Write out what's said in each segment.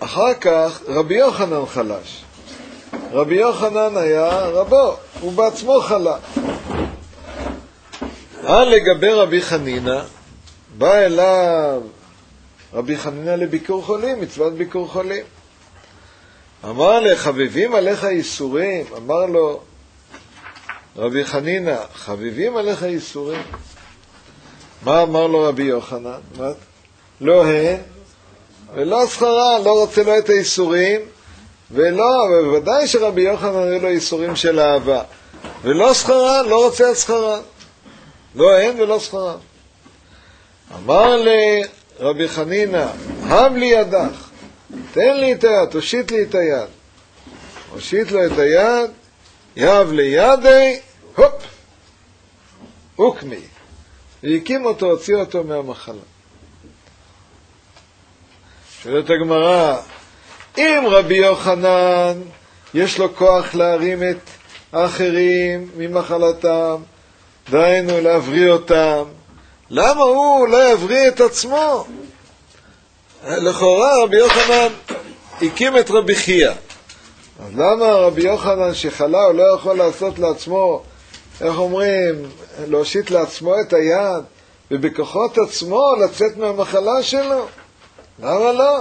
אחר כך רבי יוחנן חלש. רבי יוחנן היה רבו, הוא בעצמו חלה. לגבי רבי חנינה, בא אליו רבי חנינה לביקור חולים, מצוות ביקור חולים. אמר לי, חביבים עליך איסורים? אמר לו רבי חנינה, חביבים עליך איסורים? מה אמר לו רבי יוחנן? לא הן ולא שכרה, לא רוצה לו את האיסורים, ובוודאי שרבי יוחנן היו לו איסורים של אהבה, ולא שכרה, לא רוצה את שכרה, לא הן ולא שכרה. אמר לי רבי חנינה, הב לי ידך, תן לי את היד, תושיט לי את היד. הושיט לו את היד, יב לידי, הופ, הוקמי, והקים אותו, הוציא אותו מהמחלה. שואלת הגמרא, אם רבי יוחנן יש לו כוח להרים את האחרים ממחלתם, דהיינו להבריא אותם, למה הוא לא יבריא את עצמו? לכאורה רבי יוחנן הקים את רבי חייא. אז למה רבי יוחנן שחלה הוא לא יכול לעשות לעצמו, איך אומרים, להושיט לעצמו את היד ובכוחות עצמו לצאת מהמחלה שלו? למה לא?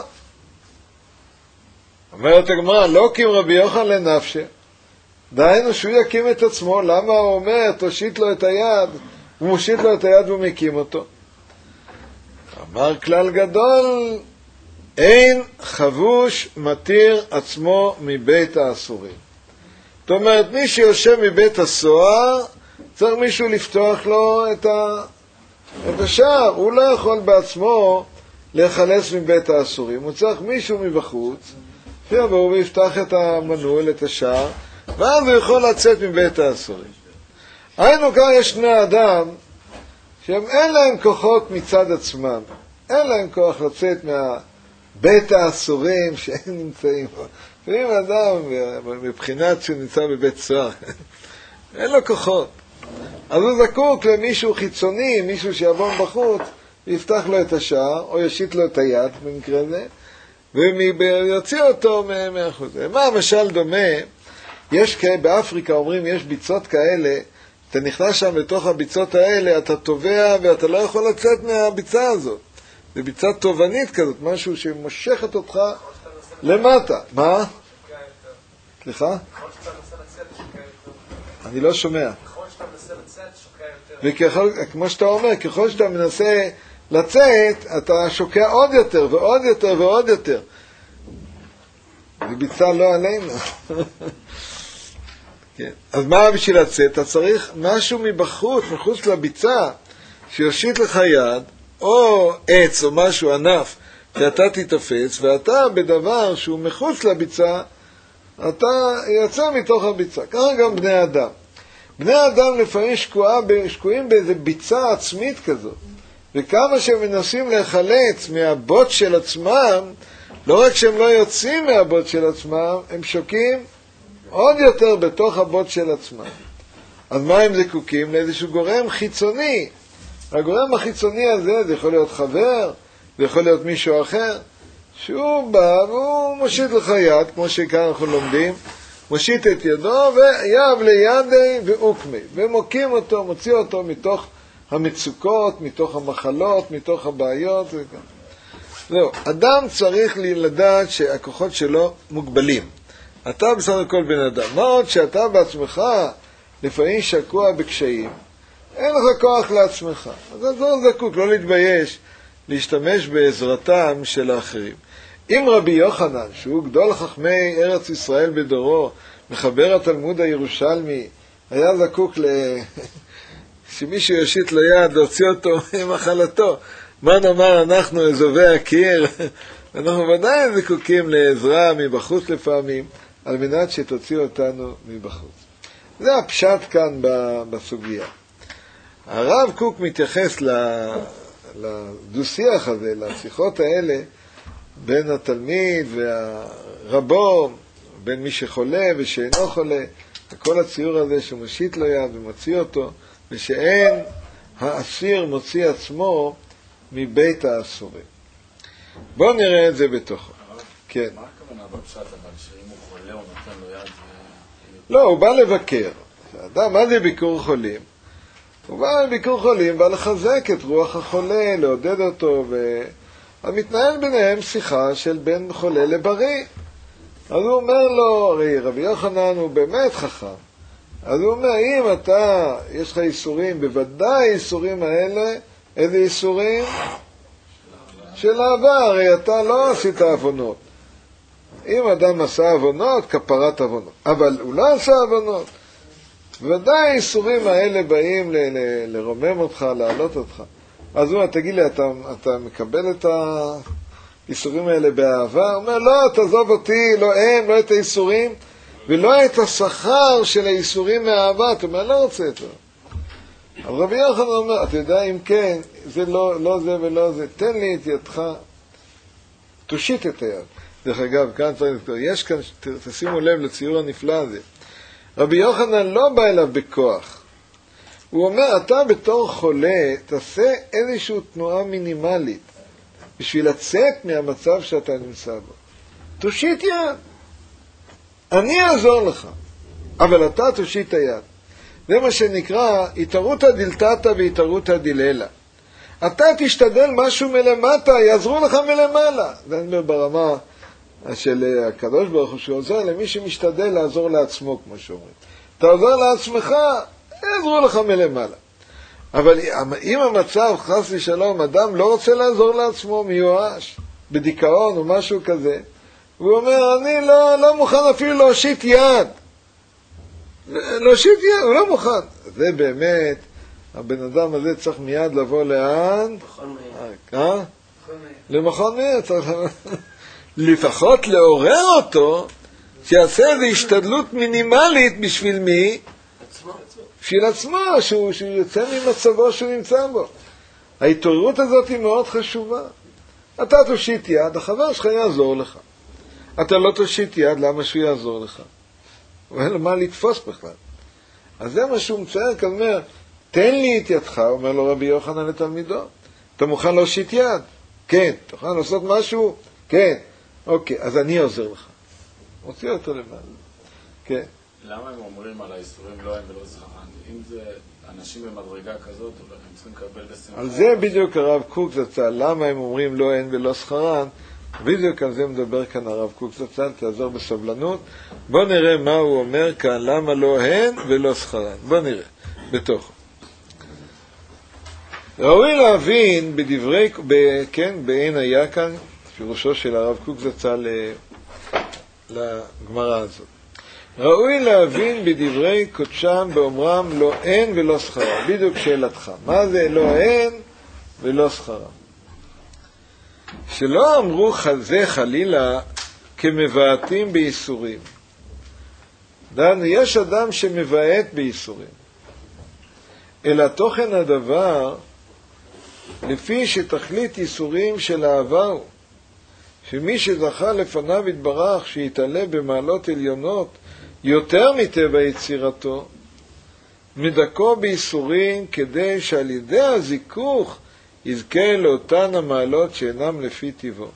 אומרת הגמרא, לא הקים רבי יוחנן לנפשה, דהיינו שהוא יקים את עצמו. למה הוא אומר תושיט לו את היד? הוא מושיט לו את היד ומקים אותו. אמר כלל גדול, אין חבוש מתיר עצמו מבית האסורים. זאת אומרת, מי שיושב מבית הסוהר, צריך מישהו לפתוח לו את השער. הוא לא יכול בעצמו להיחלץ מבית האסורים. הוא צריך מישהו מבחוץ, שיבוא ויפתח את המנעול, את השער, ואז הוא יכול לצאת מבית האסורים. היינו כאן יש שני אדם שהם אין להם כוחות מצד עצמם. אין להם כוח לצאת מהבית האסורים שהם נמצאים בו. ואם אדם, מבחינת שהוא נמצא בבית סוהר, אין לו כוחות. אז הוא זקוק למישהו חיצוני, מישהו שיבוא בחוץ, ויפתח לו את השער, או ישיט לו את היד, במקרה זה, ויוציא אותו מהחוץ. מה המשל דומה? יש באפריקה, אומרים, יש ביצות כאלה, אתה נכנס שם לתוך הביצות האלה, אתה טובע ואתה לא יכול לצאת מהביצה הזאת. זה ביצה טובנית כזאת, משהו שמושכת אותך למטה. מה? סליחה? אני לא שומע. וכמו שאתה אומר, ככל שאתה מנסה לצאת, אתה שוקע עוד יותר ועוד יותר ועוד יותר. זה ביצה לא עלינו. כן. אז מה בשביל לצאת? אתה צריך משהו מבחוץ, מחוץ לביצה, שיושיט לך יד, או עץ או משהו ענף, שאתה תתפס, ואתה בדבר שהוא מחוץ לביצה, אתה יצא מתוך הביצה. ככה גם בני אדם. בני אדם לפעמים שקועים באיזה ביצה עצמית כזאת, וכמה שהם מנסים להיחלץ מהבוט של עצמם, לא רק שהם לא יוצאים מהבוט של עצמם, הם שוקים עוד יותר בתוך הבוט של עצמם. אז מה הם זקוקים? לאיזשהו גורם חיצוני. הגורם החיצוני הזה, זה יכול להיות חבר, זה יכול להיות מישהו אחר, שהוא בא והוא מושיט לך יד, כמו שכאן אנחנו לומדים, מושיט את ידו ויב לידי ואוקמי, ומוקים אותו, מוציא אותו מתוך המצוקות, מתוך המחלות, מתוך הבעיות. זהו, אדם צריך לדעת שהכוחות שלו מוגבלים. אתה בסך הכל בן אדם. מה עוד שאתה בעצמך לפעמים שקוע בקשיים, אין לך כוח לעצמך. אז זה לא זקוק, לא להתבייש, להשתמש בעזרתם של האחרים. אם רבי יוחנן, שהוא גדול חכמי ארץ ישראל בדורו, מחבר התלמוד הירושלמי, היה זקוק שמישהו יושיט לו יד, להוציא אותו ממחלתו. מה נאמר, אנחנו אזובי הקיר, אנחנו ודאי זקוקים לעזרה מבחוץ לפעמים, על מנת שתוציא אותנו מבחוץ. זה הפשט כאן בסוגיה. הרב קוק מתייחס לדו-שיח הזה, לשיחות האלה, בין התלמיד והרבו, בין מי שחולה ושאינו חולה, וכל הציור הזה שמושיט לו יד ומוציא אותו, ושאין האסיר מוציא עצמו מבית האסורים. בואו נראה את זה בתוכו. כן. מה הכוונה בפשט, אבל שאם הוא חולה הוא נותן לו יד? לא, הוא בא לבקר. אדם, מה זה ביקור חולים? הוא בא לביקור חולים, בא לחזק את רוח החולה, לעודד אותו, ומתנהל ביניהם שיחה של בין חולה לבריא. אז הוא אומר לו, הרי רבי יוחנן הוא באמת חכם. אז הוא אומר, אם אתה, יש לך איסורים, בוודאי האיסורים האלה, איזה איסורים? של העבר, הרי אתה לא עשית עוונות. אם אדם עשה עוונות, כפרת עוונות. אבל הוא לא עשה עוונות. בוודאי האיסורים האלה באים לרומם אותך, להעלות אותך. אז הוא אומר, תגיד לי, אתה מקבל את האיסורים האלה באהבה? הוא אומר, לא, תעזוב אותי, לא הם, לא את האיסורים, ולא את השכר של האיסורים מהאהבה. אתה אומר, לא רוצה את זה. אבל רבי יוחנן אומר, אתה יודע, אם כן, זה לא זה ולא זה, תן לי את ידך, תושיט את היד. דרך אגב, כאן צריך לכתוב, יש כאן, תשימו לב לציור הנפלא הזה. רבי יוחנן לא בא אליו בכוח. הוא אומר, אתה בתור חולה, תעשה איזושהי תנועה מינימלית, בשביל לצאת מהמצב שאתה נמצא בו. תושיט יד. אני אעזור לך, אבל אתה תושיט היד. זה מה שנקרא, התערותא דילתתא והתערותא דיללה. אתה תשתדל משהו מלמטה, יעזרו לך מלמעלה. זה אומר ברמה של הקדוש ברוך הוא, שהוא עוזר למי שמשתדל לעזור לעצמו, כמו שאומרים. אתה עוזר לעצמך, יעזרו לך מלמעלה. אבל אם המצב, חס ושלום, אדם לא רוצה לעזור לעצמו, מיואש, בדיכאון או משהו כזה, הוא אומר, אני לא מוכן אפילו להושיט יד. להושיט יד, הוא לא מוכן. זה באמת, הבן אדם הזה צריך מיד לבוא לאן? מכון מאיר. למכון מאיר. צריך לפחות לעורר אותו, שיעשה איזו השתדלות מינימלית בשביל מי? עצמו. בשביל עצמו, שהוא יוצא ממצבו שהוא נמצא בו. ההתעוררות הזאת היא מאוד חשובה. אתה תושיט יד, החבר שלך יעזור לך. אתה לא תושיט יד, למה שהוא יעזור לך? הוא אין לו מה לתפוס בכלל. אז זה מה שהוא מצייר, כאן אומר, תן לי את ידך, אומר לו רבי יוחנן לתלמידו. אתה מוכן להושיט יד? כן. אתה מוכן לעשות משהו? כן. אוקיי, אז אני עוזר לך. מוציא אותו למעלה. כן. למה הם אומרים על האיסורים לא הם ולא שכרן? אם זה אנשים במדרגה כזאת, הם צריכים לקבל בשמחה. על זה בדיוק הרב קוק זצ"ל, למה הם אומרים לא הן ולא שכרן, בדיוק על זה מדבר כאן הרב קוק זצ"ל, תעזור בסבלנות. בוא נראה מה הוא אומר כאן, למה לא הן ולא שכרן. בוא נראה, בתוכו. ראוי להבין בדברי, כן, בעין היה כאן, פירושו של הרב קוק זצ"ל לגמרא הזאת. ראוי להבין בדברי קודשם באומרם לא אין ולא שכרם. בדיוק שאלתך, מה זה לא אין ולא שכרם? שלא אמרו זה חלילה כמבעתים בייסורים. דן, יש אדם שמבעט בייסורים. אלא תוכן הדבר, לפי שתכלית ייסורים של העבר הוא, שמי שזכה לפניו יתברך שיתעלה במעלות עליונות יותר מטבע יצירתו, מדקו בייסורים כדי שעל ידי הזיכוך יזכה לאותן המעלות שאינם לפי טבעו.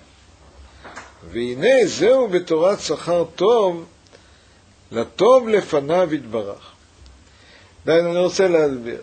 והנה זהו בתורת שכר טוב, לטוב לפניו יתברך. אני רוצה להסביר.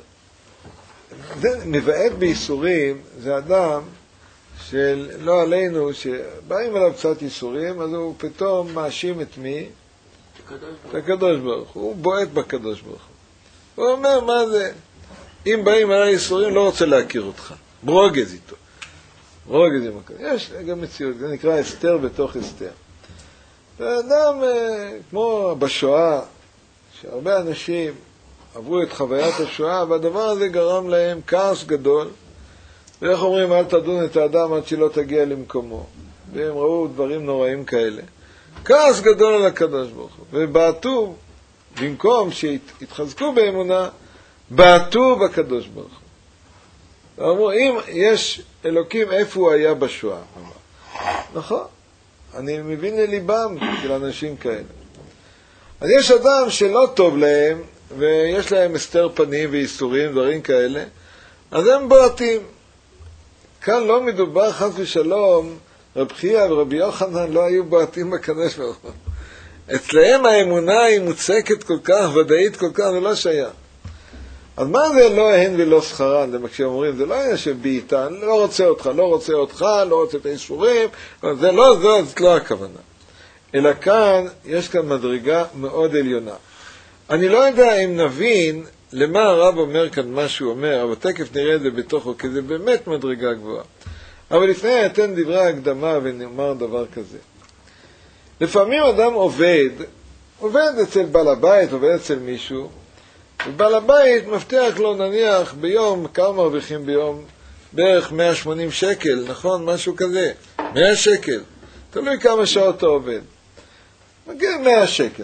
מבעט בייסורים זה אדם של לא עלינו, שבאים עליו קצת ייסורים, אז הוא פתאום מאשים את מי? את הקדוש ברוך הוא. הוא בועט בקדוש ברוך הוא. הוא אומר, מה זה? אם באים עליי ייסורים, לא רוצה להכיר אותך. ברוגז איתו. ברוגז עם הקדוש. יש גם מציאות, זה נקרא אסתר בתוך אסתר. ואדם, כמו בשואה, שהרבה אנשים עברו את חוויית השואה, והדבר הזה גרם להם כעס גדול, ואיך אומרים, אל תדון את האדם עד שלא תגיע למקומו. והם ראו דברים נוראים כאלה. כעס גדול על הקדוש ברוך הוא. ובעטו, במקום שהתחזקו באמונה, בעטו בקדוש ברוך הוא. ואמרו, אם יש אלוקים, איפה הוא היה בשואה? נכון, אני מבין לליבם של אנשים כאלה. אז יש אדם שלא טוב להם, ויש להם הסתר פנים ואיסורים, דברים כאלה, אז הם בועטים. כאן לא מדובר חס ושלום רבי חייא ורבי יוחנן לא היו בועטים בקדוש ברוך הוא. אצלהם האמונה היא מוצקת כל כך, ודאית כל כך, זה לא שייך. אז מה זה לא הן ולא שכרן? כשאומרים, זה לא היה שבעיטה, אני לא רוצה אותך, לא רוצה אותך, לא רוצה את האישורים, זה לא, זאת לא הכוונה. אלא כאן, יש כאן מדרגה מאוד עליונה. אני לא יודע אם נבין למה הרב אומר כאן מה שהוא אומר, אבל תכף נראה את זה בתוכו, כי זה באמת מדרגה גבוהה. אבל לפני אתן דברי הקדמה ונאמר דבר כזה. לפעמים אדם עובד אצל בעל הבית, עובד אצל מישהו, ובעל הבית מבטיח לו נניח ביום, כמה מרוויחים ביום? בערך 180 שקל, נכון? משהו כזה. 100 שקל. תלוי כמה שעות אתה עובד. מגיע 100 שקל.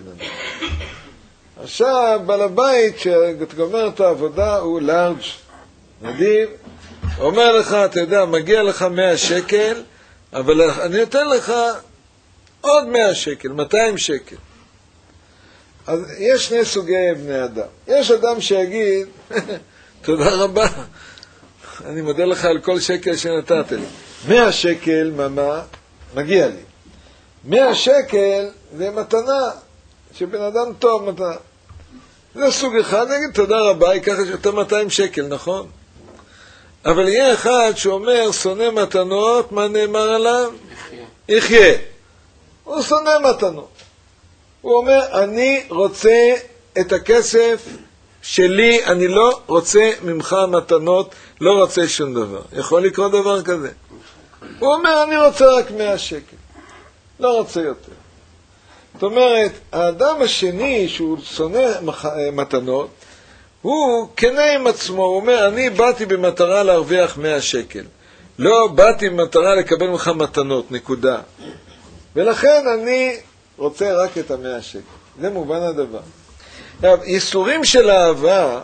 עכשיו, בעל הבית, כשאתה גומר את העבודה, הוא לארג' נדיב, אומר לך, אתה יודע, מגיע לך 100 שקל, אבל אני נותן לך עוד 100 שקל, 200 שקל. אז יש שני סוגי בני אדם. יש אדם שיגיד, תודה רבה, אני מודה לך על כל שקל שנתת לי. 100 שקל, מגיע לי. 100 שקל זה מתנה, שבן אדם טוב מתנה. זה סוג אחד, נגיד תודה רבה, ייקח יותר 200 שקל, נכון? אבל יהיה אחד שאומר, שונא מתנות, מה נאמר עליו? יחיה. הוא שונא מתנות. הוא אומר, אני רוצה את הכסף שלי, אני לא רוצה ממך מתנות, לא רוצה שום דבר. יכול לקרות דבר כזה. הוא אומר, אני רוצה רק 100 שקל. לא רוצה יותר. זאת אומרת, האדם השני שהוא שונא מתנות, הוא כנה עם עצמו, הוא אומר, אני באתי במטרה להרוויח 100 שקל. לא באתי במטרה לקבל ממך מתנות, נקודה. ולכן אני רוצה רק את 100 שקל. זה מובן הדבר. ייסורים של אהבה,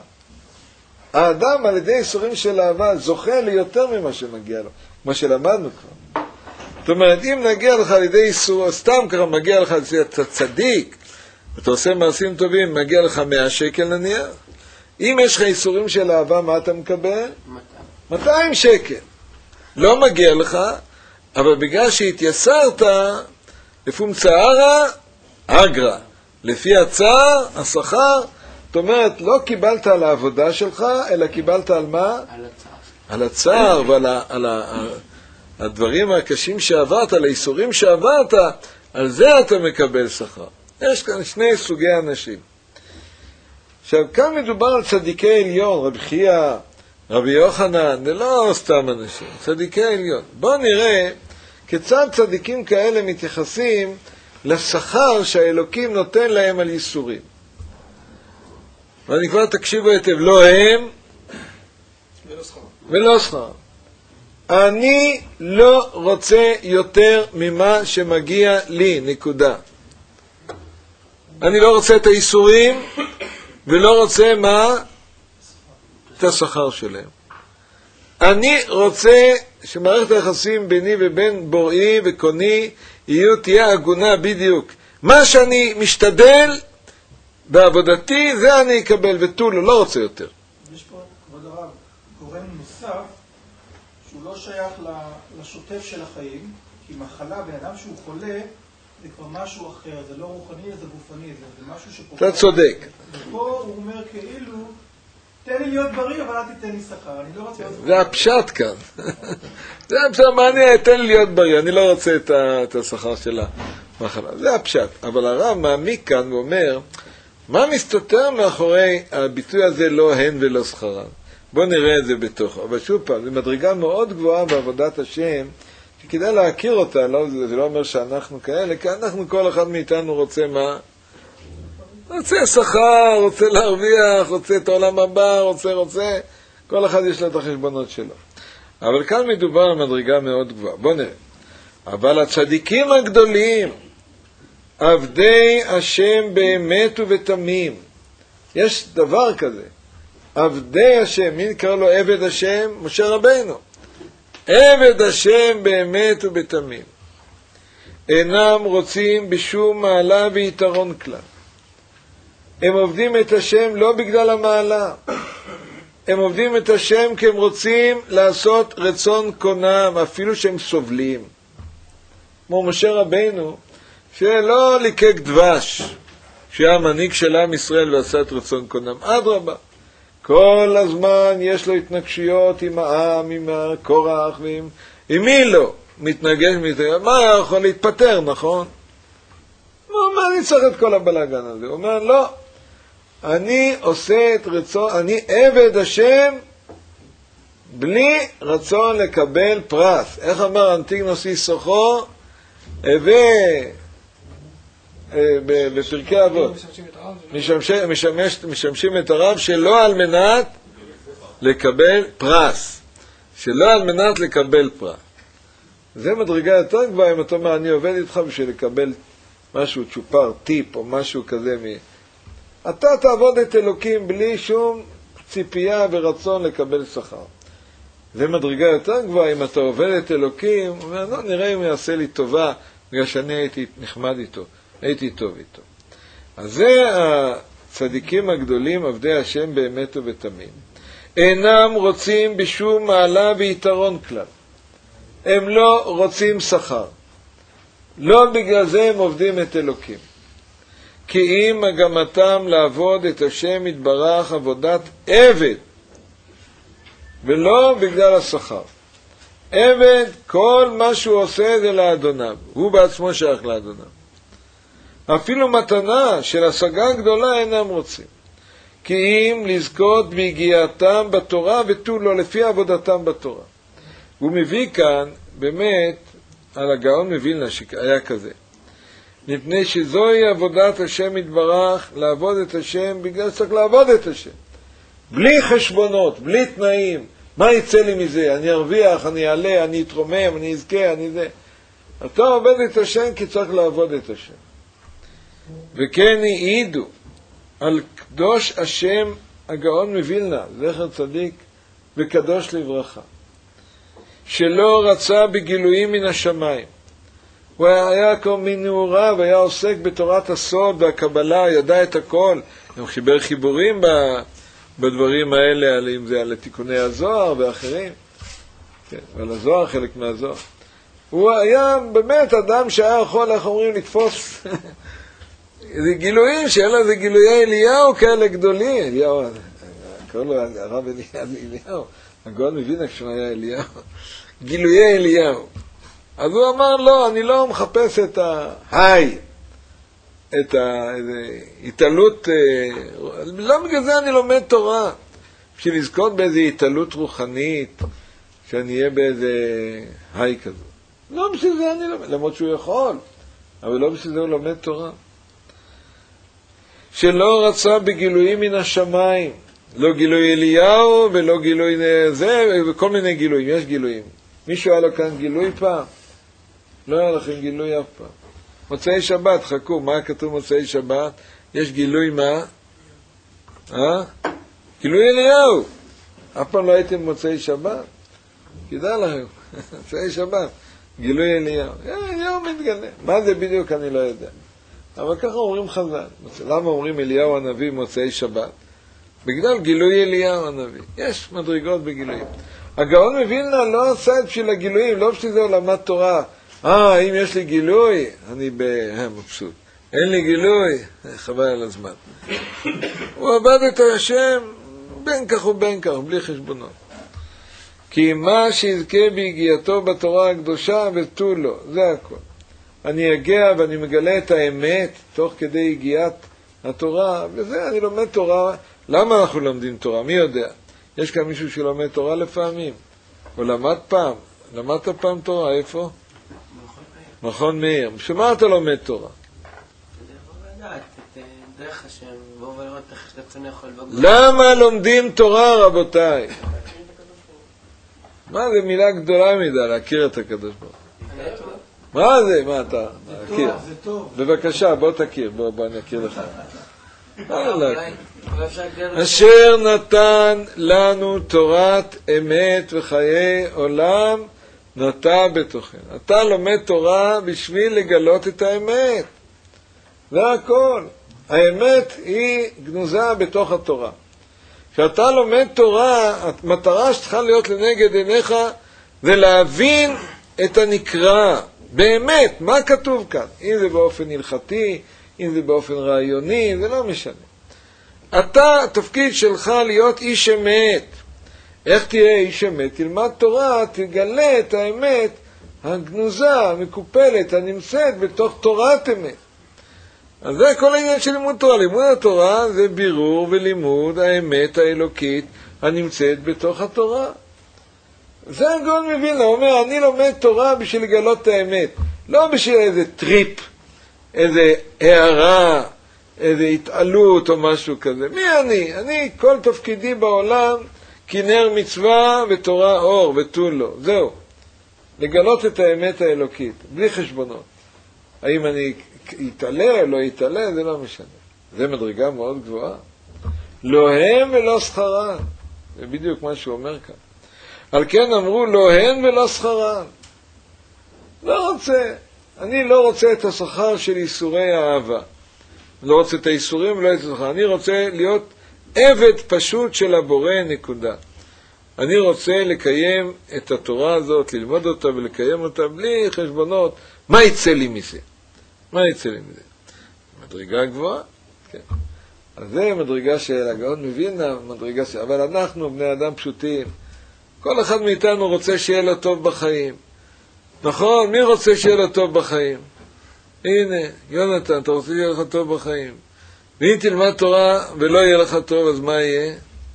האדם על ידי ייסורים של אהבה זוכה ליותר ממה שמגיע לו, מה שלמדנו כבר. זאת אומרת, אם נגיע לך על ידי ייסור, סתם ככה מגיע לך, אתה צדיק, אתה עושה מעשים טובים, מגיע לך 100 שקל נניח, אם יש לך ייסורים של אהבה, מה אתה מקבל? 200 שקל. לא מגיע לך, אבל בגלל שהתייסרת, לפום צערה, אגרה. לפי הצער, השכר, זאת אומרת, לא קיבלת על העבודה שלך, אלא קיבלת על מה? על הצער ועל הדברים הקשים שעברת, על האיסורים שעברת, על זה אתה מקבל שכר. יש כאן שני סוגי אנשים. עכשיו, כאן מדובר על צדיקי עליון, רבי חייא, רבי יוחנן, זה לא סתם אנשים, צדיקי עליון. בואו נראה כיצד צדיקים כאלה מתייחסים לשכר שהאלוקים נותן להם על ייסורים. ואני כבר תקשיבו היטב, לא הם ולא שכר. אני לא רוצה יותר ממה שמגיע לי, נקודה. אני לא רוצה את הייסורים ולא רוצה מה? את השכר שלהם. אני רוצה שמערכת היחסים ביני ובין בוראי וקוני תהיה הגונה בדיוק. מה שאני משתדל בעבודתי, זה אני אקבל ותו לא רוצה יותר. יש פה, כבוד הרב, גורם נוסף שהוא לא שייך לשוטף של החיים, כי מחלה, בן אדם שהוא חולה, זה כבר משהו אחר, זה לא רוחני, זה גופני, זה משהו שפוגע. אתה צודק. ופה הוא אומר כאילו, תן לי להיות בריא, אבל אל תיתן לי שכר, אני לא רוצה להיות בריא. זה הפשט כאן. זה הפשט, מעניין, תן לי להיות בריא, אני לא רוצה את השכר של המחלה. זה הפשט. אבל הרב מעמיק כאן ואומר, מה מסתתר מאחורי הביטוי הזה לא הן ולא שכרן? בואו נראה את זה בתוכו. אבל שוב פעם, זו מדרגה מאוד גבוהה בעבודת השם, שכדאי להכיר אותה, זה לא אומר שאנחנו כאלה, כי אנחנו, כל אחד מאיתנו רוצה מה? רוצה שכר, רוצה להרוויח, רוצה את העולם הבא, רוצה, כל אחד יש לו את החשבונות שלו. אבל כאן מדובר על מדרגה מאוד גבוהה. בואו נראה. אבל הצדיקים הגדולים, עבדי השם באמת ובתמים. יש דבר כזה. עבדי השם, מי נקרא לו עבד השם? משה רבינו. עבד השם באמת ובתמים. אינם רוצים בשום מעלה ויתרון כלל. הם עובדים את השם לא בגלל המעלה. הם עובדים את השם כי הם רוצים לעשות רצון קונם, אפילו שהם סובלים. כמו משה רבינו, שלא ליקק דבש, שהיה מנהיג של עם ישראל ועשה את רצון קונם. אדרבה, כל הזמן יש לו התנגשויות עם העם, עם קורח, עם מי לא מתנגש מזה. מה יכול להתפטר, נכון? מה אני צריך את כל הבלגן הזה? הוא אומר, לא, אני עושה את רצון, אני עבד השם בלי רצון לקבל פרס. איך אמר אנטיגנוס איסוכו? בפרקי אבות, משמשים את הרב שלא על מנת לקבל פרס, שלא על מנת לקבל פרס. זה מדרגה יותר גבוהה אם אתה אומר, אני עובד איתך בשביל לקבל משהו צ'ופר, טיפ או משהו כזה. אתה תעבוד את אלוקים בלי שום ציפייה ורצון לקבל שכר. זה מדרגה יותר גבוהה אם אתה עובד את אלוקים, הוא אומר, לא, נראה אם הוא יעשה לי טובה, בגלל שאני הייתי נחמד איתו, הייתי טוב איתו. אז זה הצדיקים הגדולים, עבדי השם באמת ובתמים. אינם רוצים בשום מעלה ויתרון כלל. הם לא רוצים שכר. לא בגלל זה הם עובדים את אלוקים. כי אם מגמתם לעבוד את השם יתברך עבודת עבד, ולא בגלל השכר. עבד, כל מה שהוא עושה זה לאדוניו. הוא בעצמו שייך לאדוניו. אפילו מתנה של השגה גדולה אינם רוצים. כי אם לזכות בהגיעתם בתורה ותו לא לפי עבודתם בתורה. הוא מביא כאן, באמת, על הגאון מווילנה שהיה כזה. מפני שזוהי עבודת השם יתברך, לעבוד את השם בגלל שצריך לעבוד את השם. בלי חשבונות, בלי תנאים. מה יצא לי מזה? אני ארוויח, אני אעלה, אני אתרומם, אני אזכה, אני זה. אתה עובד את השם כי צריך לעבוד את השם. וכן העידו על קדוש השם הגאון מווילנה, זכר צדיק וקדוש לברכה, שלא רצה בגילויים מן השמיים. הוא היה כל מנעוריו, היה עוסק בתורת הסוד והקבלה, ידע את הכל. הוא חיבר חיבורים בדברים האלה, אם זה על תיקוני הזוהר ואחרים. כן, אבל הזוהר חלק מהזוהר. הוא היה באמת אדם שהיה יכול, איך אומרים, לתפוס זה גילויים, שאין לו זה גילויי אליהו כאלה גדולים. אליהו, קורא לו הרב אליהו, הגאון מווילנה כשהוא היה אליהו. גילויי אליהו. אז הוא אמר, לא, אני לא מחפש את ההיי, את ההתעלות, לא בגלל זה אני לומד תורה, בשביל לזכות באיזו התעלות רוחנית, שאני אהיה באיזה היי כזו. לא בשביל זה אני לומד, למרות שהוא יכול, אבל לא בשביל זה הוא לומד תורה. שלא רצה בגילויים מן השמיים, לא גילוי אליהו ולא גילוי זה, וכל מיני גילויים, יש גילויים. מישהו היה לו כאן גילוי פעם? לא היה לכם גילוי אף פעם. מוצאי שבת, חכו, מה כתוב מוצאי שבת? יש גילוי מה? גילוי אליהו. אף פעם לא הייתם מוצאי שבת? כדאי לכם, מוצאי שבת. גילוי אליהו. אליהו מתגלה. מה זה בדיוק אני לא יודע. אבל ככה אומרים חז"ל. למה אומרים אליהו הנביא מוצאי שבת? בגלל גילוי אליהו הנביא. יש מדרגות בגילויים. הגאון מווילנה לא עשה את בשביל הגילויים, לא בשביל זה הוא למד תורה. אם יש לי גילוי, אני מבסוט. אין לי גילוי, חבל על הזמן. הוא עבד את השם בין כך ובין כך, בלי חשבונות. כי מה שיזכה בהגיעתו בתורה הקדושה ותו לו, זה הכל. אני אגיע ואני מגלה את האמת תוך כדי הגיעת התורה, וזה אני לומד תורה. למה אנחנו לומדים תורה? מי יודע? יש כאן מישהו שלומד תורה לפעמים? הוא למד פעם. למדת פעם תורה? איפה? מכון מאיר. שמה אתה לומד תורה? דרך השם, בואו ולראות איך רצון יכול בגלל. למה לומדים תורה, רבותיי? מה זה מילה גדולה מדי, להכיר את הקדוש ברוך הוא. מה זה? מה אתה? להכיר. זה טוב. בבקשה, בוא תכיר, בוא אני אכיר לך. אשר נתן לנו תורת אמת וחיי עולם נטע בתוכנו. אתה לומד תורה בשביל לגלות את האמת. זה הכל. האמת היא גנוזה בתוך התורה. כשאתה לומד תורה, המטרה שצריכה להיות לנגד עיניך זה להבין את הנקרא באמת, מה כתוב כאן? אם זה באופן הלכתי, אם זה באופן רעיוני, זה לא משנה. אתה, התפקיד שלך להיות איש אמת. איך תהיה איש אמת? תלמד תורה, תגלה את האמת הגנוזה, המקופלת, הנמצאת בתוך תורת אמת. אז זה כל העניין של לימוד תורה. לימוד התורה זה בירור ולימוד האמת האלוקית הנמצאת בתוך התורה. זה הגאון מווילנה, הוא אומר, אני לומד תורה בשביל לגלות את האמת, לא בשביל איזה טריפ, איזה הערה, איזה התעלות או משהו כזה. מי אני? אני, כל תפקידי בעולם, כנר מצווה ותורה אור ותו לא. זהו. לגלות את האמת האלוקית, בלי חשבונות. האם אני יתעלה או לא יתעלה, זה לא משנה. זה מדרגה מאוד גבוהה. לא הם ולא שכרם. זה בדיוק מה שהוא אומר כאן. על כן אמרו לא הן ולא שכרן. לא רוצה. אני לא רוצה את השכר של איסורי האהבה. אני לא רוצה את האיסורים ולא את השכר. אני רוצה להיות עבד פשוט של הבורא, נקודה. אני רוצה לקיים את התורה הזאת, ללמוד אותה ולקיים אותה בלי חשבונות. מה יצא לי מזה? מה יצא לי מזה? מדרגה גבוהה? כן. אז זה מדרגה של הגאון מווילנה, מדרגה של... אבל אנחנו בני אדם פשוטים. כל אחד מאיתנו רוצה שיהיה לו טוב בחיים. נכון? מי רוצה שיהיה לו טוב בחיים? הנה, יונתן, אתה רוצה שיהיה לך טוב בחיים. ואם תלמד תורה ולא יהיה לך טוב, אז מה יהיה?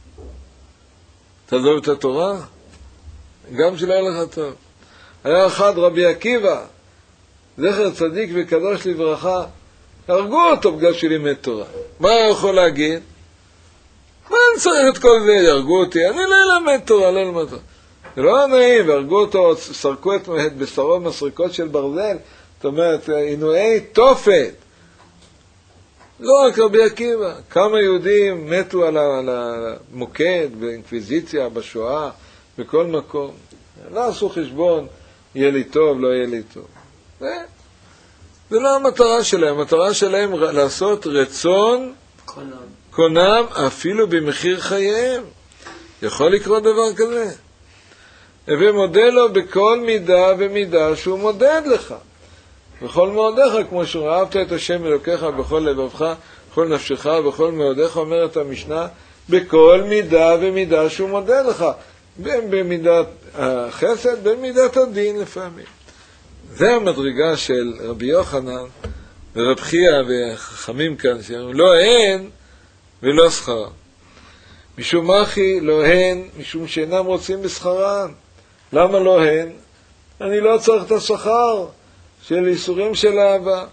תעזוב את התורה? גם שלא יהיה לך טוב. היה אחד רבי עקיבא, זכר צדיק וקדוש לברכה, הרגו אותו בגלל שלימד תורה. מה הוא יכול להגיד? מה אני צריך את כל זה? ירגו אותי, אני לא אלמד תורה, לא אלמד תורה. זה לא נעים, והרגו אותו, סרקו את בשרו מסריקות של ברזל, זאת אומרת, עינויי תופת. לא רק רבי עקיבא, כמה יהודים מתו על המוקד, באינקוויזיציה, בשואה, בכל מקום. לא עשו חשבון, יהיה לי טוב, לא יהיה לי טוב. זה לא המטרה שלהם, המטרה שלהם לעשות רצון קונם אפילו במחיר חייהם. יכול לקרות דבר כזה. ומודה לו בכל מידה ומידה שהוא מודד לך. בכל מאודיך, כמו שהוא אהבת את השם אלוקיך בכל לבבך, בכל נפשך, בכל מאודיך, אומרת המשנה, בכל מידה ומידה שהוא מודה לך. בין במידת החסד, בין מידת הדין לפעמים. זה המדרגה של רבי יוחנן ורב חייא וחכמים כאן, שאומרים, לא הן ולא שכרן. משום מחי לא הן, משום שאינם רוצים בשכרן. למה לא הן? אני לא צריך את השכר של איסורים של אהבה.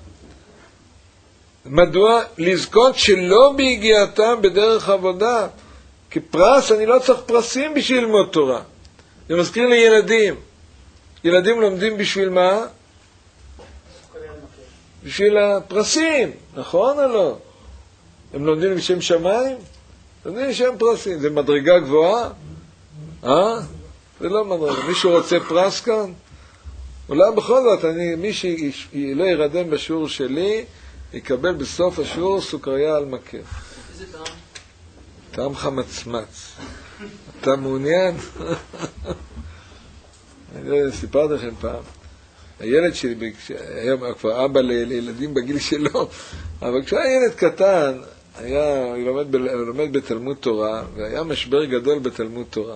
מדוע? לזכות שלא בהגיעתם בדרך עבודה. כפרס, אני לא צריך פרסים בשביל ללמוד תורה. זה מזכיר לי ילדים. ילדים לומדים בשביל מה? בשביל הפרסים, נכון או לא? הם לומדים בשם שמיים? לומדים בשם פרסים. זה מדרגה גבוהה? זה לא מדרגה. מישהו רוצה פרס כאן? אולי בכל זאת, מי שלא ירדם בשיעור שלי, יקבל בסוף השיעור סוכריה על מקף. איזה טעם? טעם חמצמץ. אתה מעוניין? אני סיפרתי לכם פעם. הילד שלי, היום כבר אבא לילדים בגיל שלו, אבל כשהיה ילד קטן, הוא לומד בתלמוד תורה, והיה משבר גדול בתלמוד תורה.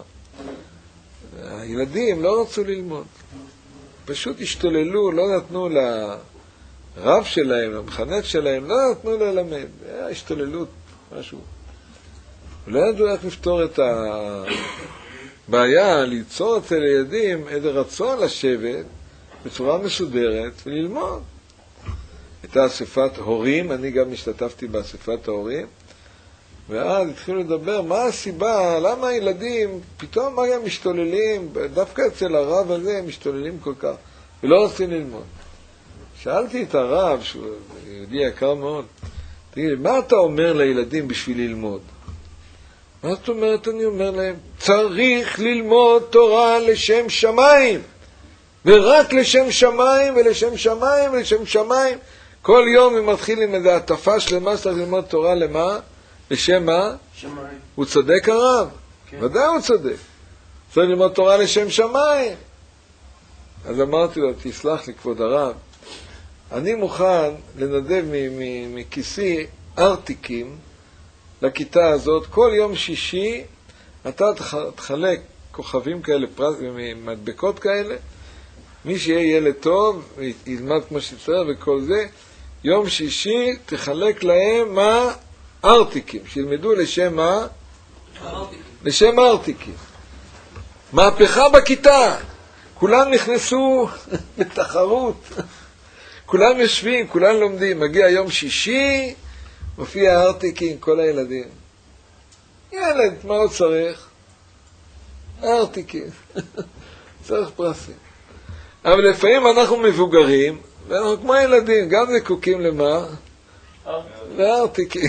הילדים לא רצו ללמוד. פשוט השתוללו, לא נתנו לרב שלהם, למחנך שלהם, לא נתנו ללמד. היה השתוללות, משהו. לא ידעו איך לפתור את הבעיה, ליצור אצל ילדים איזה רצון לשבת בצורה מסודרת וללמוד. הייתה אספת הורים, אני גם השתתפתי באספת ההורים, ואז התחילו לדבר מה הסיבה, למה הילדים פתאום מה הם משתוללים, דווקא אצל הרב הזה הם משתוללים כל כך, ולא רוצים ללמוד. שאלתי את הרב, שהוא יהודי יקר מאוד, תגיד, מה אתה אומר לילדים בשביל ללמוד? מה זאת אומרת? אני אומר להם, צריך ללמוד תורה לשם שמיים, ורק לשם שמיים ולשם שמיים ולשם שמיים. כל יום הם מתחילים איזו עטפה שלמה שצריך ללמוד תורה למה? לשם מה? שמיים. הוא צודק הרב? כן. ודאי הוא צודק. צריך ללמוד תורה לשם שמיים. אז אמרתי לו, תסלח לי כבוד הרב, אני מוכן לנדב מכיסי ארטיקים לכיתה הזאת. כל יום שישי אתה תחלק כוכבים כאלה, מדבקות כאלה, מי שיהיה ילד טוב ילמד כמו שצריך וכל זה, יום שישי תחלק להם מה? ארטיקים, שילמדו לשם מה? לשם ארטיקים. מהפכה בכיתה, כולם נכנסו לתחרות, כולם יושבים, כולם לומדים, מגיע יום שישי, מופיע ארטיקים, כל הילדים. ילד, מה עוד צריך? ארטיקים. צריך פרסים. אבל לפעמים אנחנו מבוגרים, ואנחנו כמו ילדים, גם זקוקים למה? לארטיקים.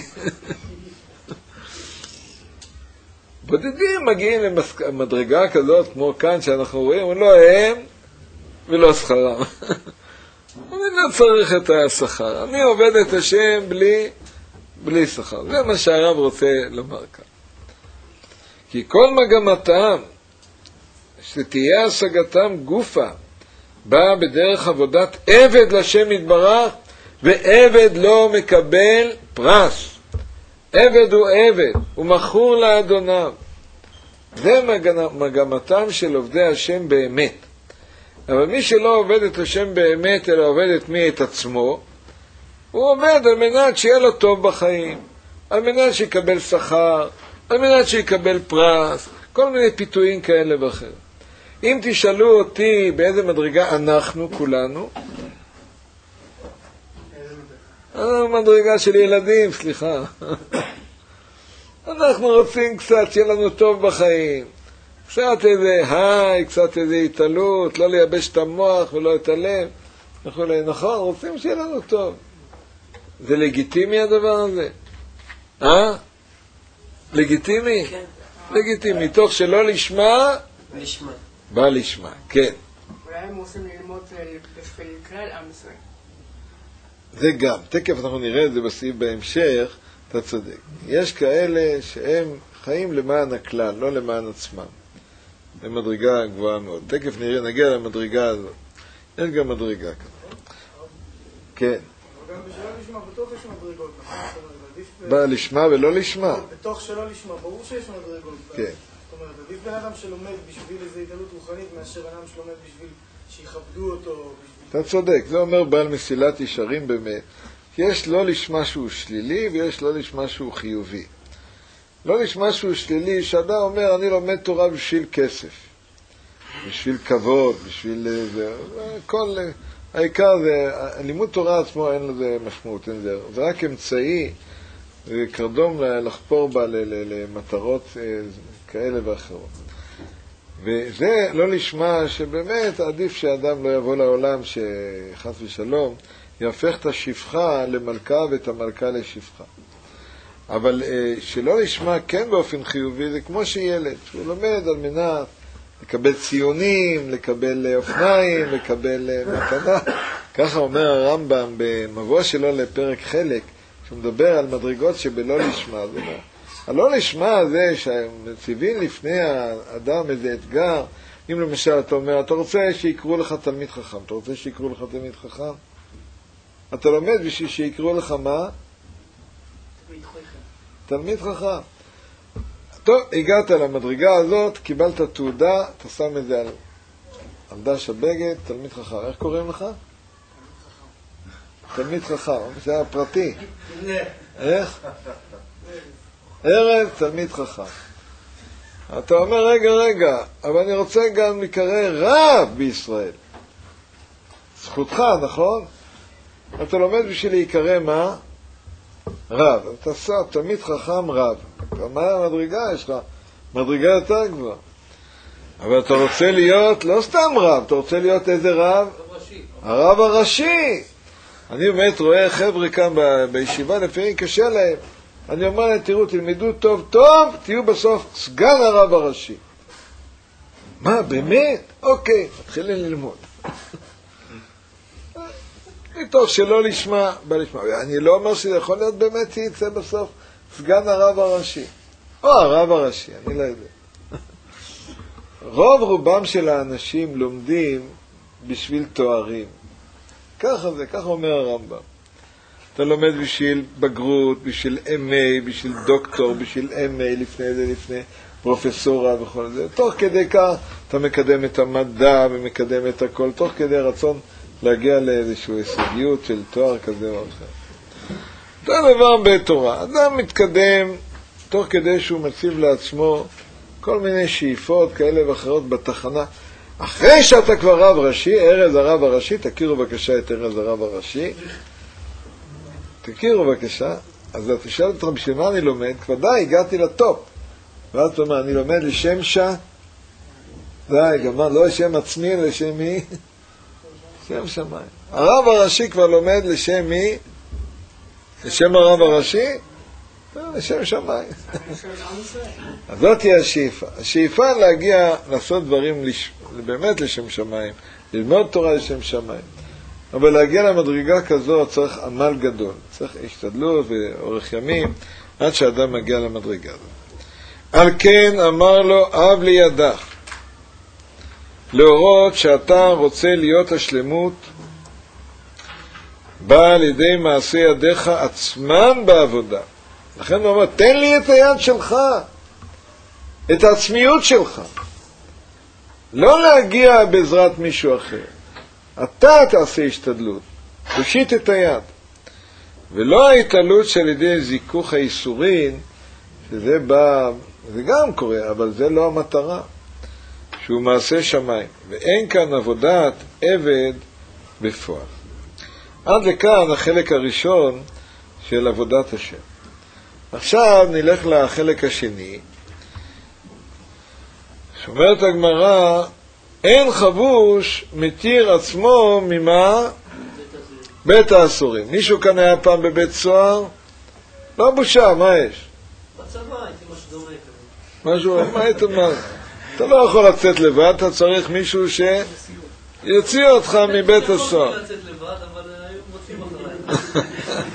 בודדים מגיעים למדרגה כזאת, כמו כאן שאנחנו רואים, לא הם ולא שכרם. אני לא צריך את השכר, אני עובד את השם בלי שכר. זה מה שהרב רוצה לומר כאן. כי כל מגמתם, שתהיה השגתם גופה, באה בדרך עבודת עבד לשם יתברך, ועבד לא מקבל פרס. עבד הוא עבד, הוא מכור לאדוניו. זה מגמתם של עובדי השם באמת. אבל מי שלא עובד את השם באמת, אלא עובד את מי? את עצמו, הוא עובד על מנת שיהיה לו טוב בחיים, על מנת שיקבל שכר, על מנת שיקבל פרס, כל מיני פיתויים כאלה ואחרים. אם תשאלו אותי באיזה מדרגה אנחנו כולנו, מדרגה של ילדים, סליחה. אנחנו רוצים קצת שיהיה לנו טוב בחיים, קצת איזה קצת איזה התעלות, לא לייבש את המוח ולא את הלב, נכון, רוצים שיהיה לנו טוב. זה לגיטימי הדבר הזה? לגיטימי? כן. לגיטימי, מתוך שלא לשמה, לשמה. בא לשמה, כן. אולי הם רוצים ללמוד בשביל כלל עם ישראל. זה גם, תכף אנחנו נראה את זה בסעיף בהמשך, אתה צודק. יש כאלה שהם חיים למען הכלל, לא למען עצמם. זה מדרגה גבוהה מאוד. תכף נגיע למדרגה הזאת. יש גם מדרגה כזאת. כן. אבל גם בשביל לשמה, בתוך יש מדרגות, נכון? בא לשמה ולא לשמה. בתוך שלא לשמה, ברור שיש מדרגות. כן. זאת אומרת, עדיף בן אדם שלומד בשביל איזו התעלות רוחנית, מאשר בן אדם שלומד בשביל שיכבדו אותו. אתה צודק, זה אומר בעל מסילת ישרים באמת. יש לא לשמה שהוא שלילי ויש לא לשמה שהוא חיובי. לא לשמה שהוא שלילי, שאדם אומר, אני לומד תורה בשביל כסף, בשביל כבוד, בשביל זה. כל, העיקר זה, לימוד תורה עצמו אין לזה משמעות, אין זה. זה רק אמצעי, קרדום לחפור בה למטרות כאלה ואחרות. וזה לא לשמה שבאמת עדיף שאדם לא יבוא לעולם שחס ושלום יהפך את השפחה למלכה ואת המלכה לשפחה. אבל שלא לשמה כן באופן חיובי, זה כמו שילד, שהוא לומד על מנת לקבל ציונים, לקבל אופניים, לקבל מתנה. ככה אומר הרמב"ם במבוא שלו לפרק חלק, שהוא מדבר על מדרגות שבלא לשמה. הלא לשמה זה שמציבים לפני האדם איזה אתגר. אם למשל אתה אומר, אתה רוצה שיקראו לך תלמיד חכם, אתה רוצה שיקראו לך תלמיד חכם? אתה לומד בשביל שיקראו לך מה? תלמיד חכם. טוב, הגעת למדרגה הזאת, קיבלת תעודה, אתה שם את זה על דש הבגד, תלמיד חכם. איך קוראים לך? תלמיד חכם, זה הפרטי. איך? ארז, תלמיד חכם. אתה אומר, רגע, אבל אני רוצה גם לקרוא רב בישראל. זכותך, נכון? אתה לומד בשביל להיקרא מה? רב. אתה עושה תלמיד חכם רב. מה המדרגה? יש לך מדרגה יותר גבוהה. אבל אתה רוצה להיות לא סתם רב, אתה רוצה להיות איזה רב? הרב הראשי. אני באמת רואה חבר'ה כאן בישיבה, לפעמים קשה להם. אני אומר להם, תראו, תלמדו טוב, תהיו בסוף סגן הרב הראשי. מה, באמת? אוקיי, מתחילים ללמוד. מתוך שלא לשמה, בא לשמה. אני לא אומר שזה יכול להיות באמת יצא בסוף סגן הרב הראשי. או הרב הראשי, אני לא יודע. רוב רובם של האנשים לומדים בשביל תוארים. ככה זה, ככה אומר הרמב"ם. אתה לומד בשביל בגרות, בשביל MA, בשביל דוקטור, בשביל MA, לפני זה, לפני פרופסורה וכל זה. תוך כדי כך אתה מקדם את המדע ומקדם את הכל, תוך כדי רצון להגיע לאיזושהי הישגיות של תואר כזה או אחר. זה דבר בתורה. אדם מתקדם תוך כדי שהוא מציב לעצמו כל מיני שאיפות כאלה ואחרות בתחנה. אחרי שאתה כבר רב ראשי, ארז הרב הראשי, תכירו בבקשה את ארז הרב הראשי. תכירו בבקשה. אז אתה תשאל אותך בשביל מה אני לומד, כבר די, הגעתי לטופ. ואז אתה אומר, אני לומד לשם די, גם לא לשם עצמי, לשם מי? לשם שמיים. הרב הראשי כבר לומד לשם מי? לשם הרב הראשי? לשם שמיים. אז זאת תהיה השאיפה. השאיפה להגיע, לעשות דברים באמת לשם שמיים, ללמוד תורה לשם שמיים. אבל להגיע למדרגה כזו צריך עמל גדול, צריך השתדלות ואורך ימים עד שאדם מגיע למדרגה הזו. על כן אמר לו אב לידך, להורות שאתה רוצה להיות השלמות בא על ידי מעשי ידיך עצמן בעבודה. לכן הוא אומר, תן לי את היד שלך, את העצמיות שלך. לא להגיע בעזרת מישהו אחר. אתה תעשה השתדלות, תושיט את היד. ולא ההתעלות שעל ידי זיכוך האיסורין, שזה בא, זה גם קורה, אבל זה לא המטרה, שהוא מעשה שמיים. ואין כאן עבודת עבד בפועל. עד לכאן החלק הראשון של עבודת השם. עכשיו נלך לחלק השני. שאומרת הגמרא, אין חבוש מתיר עצמו ממה? בית האסורים. מישהו כאן היה פעם בבית סוהר? לא בושה, מה יש? בצבא הייתי משהו דומה כזה. מה היית אומר? אתה לא יכול לצאת לבד, אתה צריך מישהו שיוציא אותך מבית הסוהר. לא לצאת לבד, אבל היו מוצאים אחריי.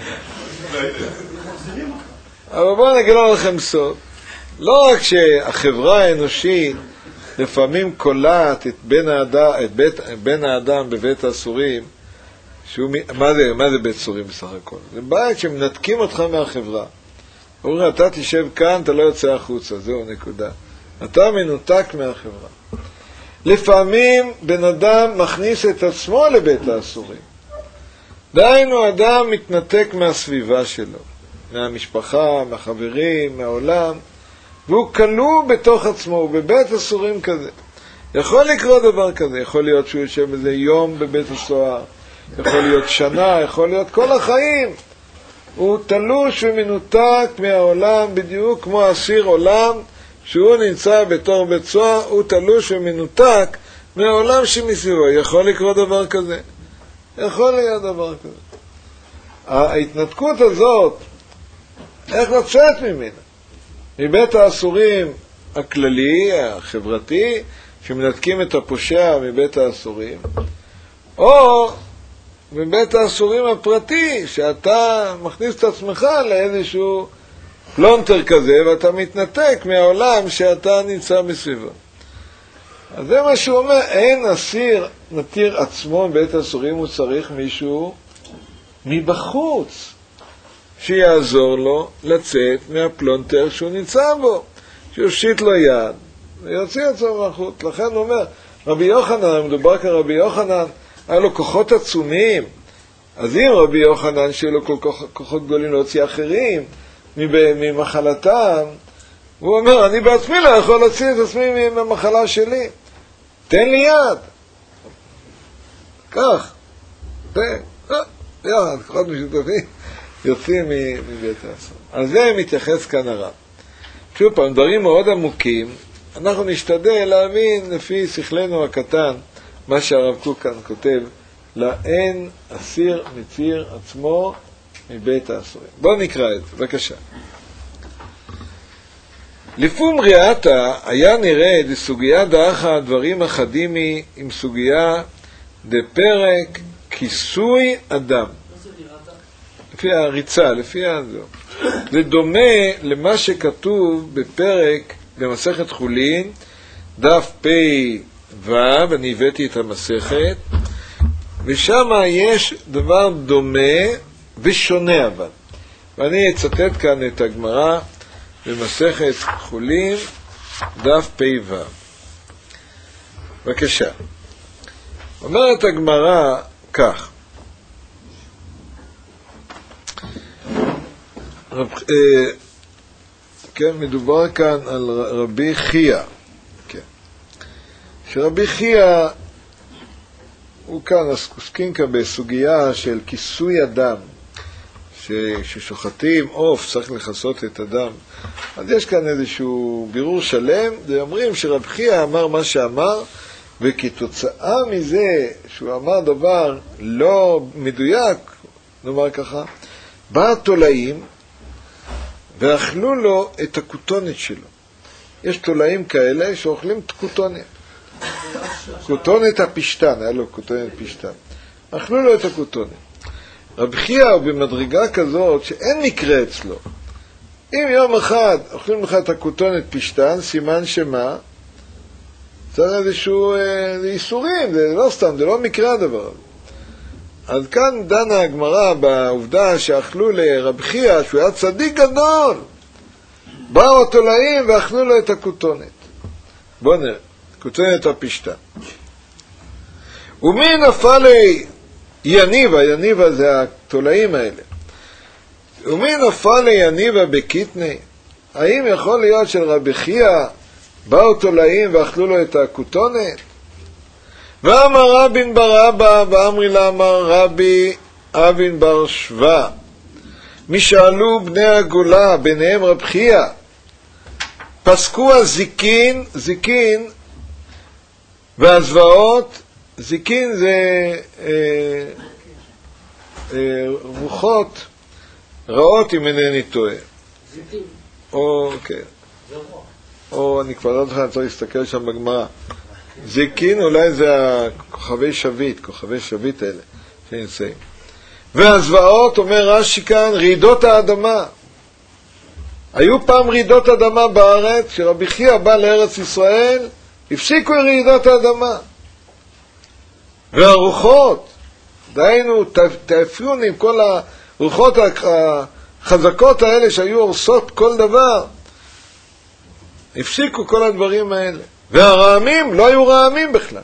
אבל בואו נגיד לכם סוד. לא רק שהחברה האנושית לפעמים קולט את בן האדם בבית האסורים, מה זה בית סורים בסך הכל? זה בית שמנתקים אותך מהחברה. אומרים, אתה תשב כאן, אתה לא יוצא החוצה, זהו נקודה. אתה מנותק מהחברה. לפעמים בן אדם מכניס את עצמו לבית האסורים. דהיינו, אדם מתנתק מהסביבה שלו, מהמשפחה, מהחברים, מהעולם, והוא כלוא בתוך עצמו, הוא בבית אסורים כזה. יכול לקרות דבר כזה, יכול להיות שהוא יושב איזה יום בבית הסוהר, יכול להיות שנה, יכול להיות כל החיים. הוא תלוש ומנותק מהעולם, בדיוק כמו אסיר עולם, שהוא נמצא בתור בית סוהר, הוא תלוש ומנותק מהעולם שמסביבו. יכול לקרות דבר כזה. יכול להיות דבר כזה. ההתנתקות הזאת, איך לצאת ממנה? מבית האסורים הכללי, החברתי, שמנתקים את הפושע מבית האסורים, או מבית האסורים הפרטי, שאתה מכניס את עצמך לאיזשהו פלונטר כזה, ואתה מתנתק מהעולם שאתה נמצא מסביבו. אז זה מה שהוא אומר, אין אסיר נתיר עצמו בבית האסורים, הוא צריך מישהו מבחוץ, שיעזור לו לצאת מהפלונטר שהוא נמצא בו, שיושיט לו יד ויוציא עצמו מהחוץ. לכן הוא אומר, רבי יוחנן, מדובר כרבי יוחנן, היה לו כוחות עצומים, אז אם רבי יוחנן שיהיה לו כל כוחות גדולים להוציא אחרים ממחלתם, הוא אומר, אני בעצמי לא יכול להוציא את עצמי מהמחלה שלי, תן לי יד, כך, יחד, כוחות משותפים יוצאים מבית האסור. על זה מתייחס כאן הרב. שוב פעם, דברים מאוד עמוקים, אנחנו נשתדל להבין לפי שכלנו הקטן מה שהרב קוק כאן כותב, לאין אסיר מתיר עצמו מבית האסורים. בואו נקרא את זה, בבקשה. לפום ראתה היה נראה דסוגיה דאחה הדברים החדימי עם סוגיה דפרק כיסוי אדם. לפי הריצה, לפי הזו. זה דומה למה שכתוב בפרק במסכת חולין, דף פ' ו', אני הבאתי את המסכת, ושם יש דבר דומה ושונה אבל. ואני אצטט כאן את הגמרא במסכת חולין, דף פ"ו. בבקשה. אומרת הגמרא כך. כן, מדובר כאן על רבי חייא. כן. שרבי חייא הוא כאן, עוסקים כאן בסוגיה של כיסוי אדם, ששוחטים עוף צריך לכסות את הדם. אז יש כאן איזשהו בירור שלם, ואומרים שרבי חייא אמר מה שאמר, וכתוצאה מזה שהוא אמר דבר לא מדויק, נאמר ככה, בא התולעים ואכלו לו את הכותונת שלו. יש תולעים כאלה שאוכלים את כותונת. כותונת הפשטן, היה לו כותונת פשטן. אכלו לו את הכותונת. רבי חייא הוא במדרגה כזאת שאין מקרה אצלו. אם יום אחד אוכלים לך את הכותונת פשטן, סימן שמה? צריך איזשהו איסורים, זה לא סתם, זה לא מקרה הדבר. אז כאן דנה הגמרא בעובדה שאכלו לרבי חייא, שהוא היה צדיק גדול. באו התולעים ואכלו לו את הכותונת. בואו נראה, כותונת הפשטן. ומי נפל יניבה, יניבה זה התולעים האלה. ומי נפל יניבה בקיטני? האם יכול להיות של רבי חייא באו תולעים ואכלו לו את הכותונת? ואמר רבין בר אבא ואמרי לה אמר רבי אבין בר שווה, משאלו בני הגולה ביניהם רבי חייא, פסקו הזיקין, זיקין והזוועות. זיקין זה רוחות רעות אם אינני טועה. זיקים. או כן, או אני כבר לא זוכר, אני צריך להסתכל שם בגמרא. זיקין אולי זה הכוכבי שביט, כוכבי שביט האלה שנמצאים. והזוועות, אומר רש"י כאן, רעידות האדמה. היו פעם רעידות אדמה בארץ, כשרבי חייא בא לארץ ישראל, הפסיקו רעידות האדמה. והרוחות, דהיינו תאפיון עם כל הרוחות החזקות האלה שהיו הורסות כל דבר, הפסיקו כל הדברים האלה. והרעמים לא היו רעמים בכלל.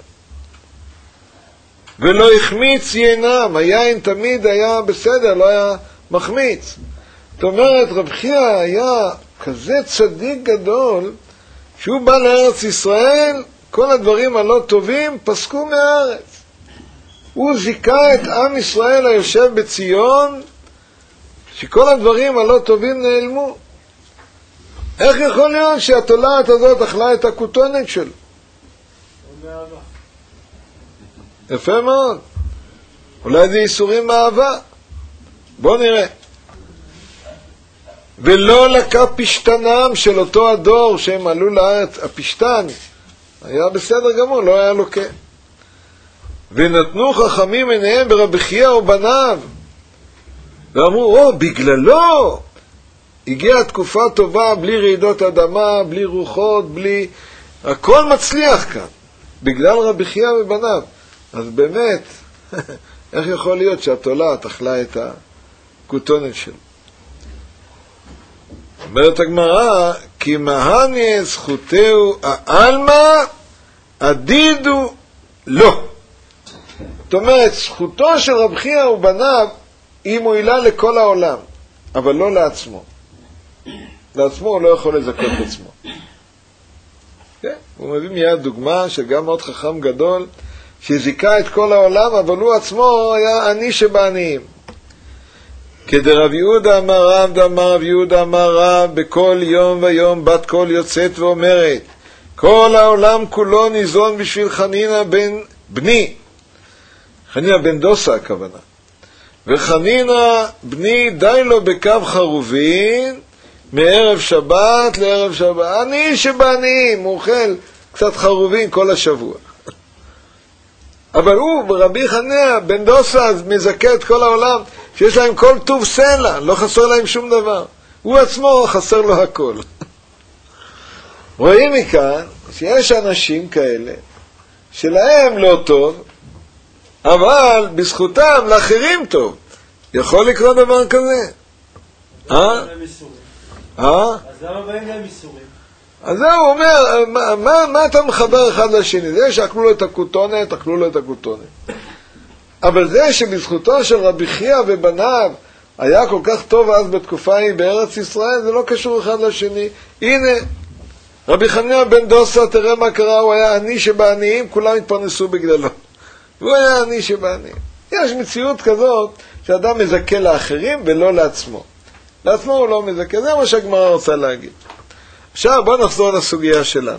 ולא החמיץ יינם, היין תמיד היה בסדר, לא היה מחמיץ. זאת אומרת, רבי חייא היה כזה צדיק גדול, שהוא בא לארץ ישראל, כל הדברים הלא טובים פסקו מהארץ. הוא זיקה את עם ישראל היושב בציון, שכל הדברים הלא טובים נעלמו. איך יכול להיות שהתולעת הזאת אכלה את הכותונת שלו? יפה מאוד. אולי זה איסורים מאהבה. בואו נראה. ולא לקה פשטנם של אותו הדור שהם עלו לארץ, הפשטן היה בסדר גמור, לא היה לוקה. ונתנו חכמים עיניהם ברבי חייא ובניו, ואמרו, בגללו הגיעה תקופה טובה, בלי רעידות אדמה, בלי רוחות, בלי... הכל מצליח כאן, בגלל רבי חייא ובניו. אז באמת, איך יכול להיות שהתולעת אכלה את הכותונת שלו? אומרת הגמרא, כי מהניה זכותהו העלמא עדידו לא. זאת אומרת, זכותו של רבי חייא ובניו היא מועילה לכל העולם, אבל לא לעצמו. לעצמו הוא לא יכול לזכות את עצמו. כן? הוא מביא מיד דוגמה שגם מאוד חכם גדול, שזיקה את כל העולם, אבל הוא עצמו היה עני שבעניים. כדרב יהודה אמר רב, דאמר רב יהודה אמר רב, בכל יום ויום בת קול יוצאת ואומרת, כל העולם כולו ניזון בשביל חנינה בן בני. חנינה בן דוסה הכוונה. וחנינה בני די לו בקו חרובין, מערב שבת לערב שבת. אני שבעניים, הוא אוכל קצת חרובין כל השבוע. אבל הוא, רבי חנינא בן דוסה, מזכה את כל העולם, שיש להם כל טוב סלע, לא חסר להם שום דבר. הוא עצמו חסר לו הכל. רואים מכאן שיש אנשים כאלה, שלהם לא טוב, אבל בזכותם לאחרים טוב. יכול לקרות דבר כזה? אז למה באים להם איסורים? אז זהו, הוא אומר, מה אתה מחבר אחד לשני? זה שאכלו לו את הכותונת, אכלו לו את הכותונת. אבל זה שבזכותו של רבי חייא ובניו היה כל כך טוב אז בתקופה ההיא בארץ ישראל, זה לא קשור אחד לשני. הנה, רבי חנינא בן דוסה, תראה מה קרה, הוא היה עני שבעניים, כולם התפרנסו בגללו. הוא היה עני שבעניים. יש מציאות כזאת שאדם מזכה לאחרים ולא לעצמו. לעצמו הוא לא מזכה, זה מה שהגמרא רוצה להגיד. עכשיו בוא נחזור לסוגיה שלנו.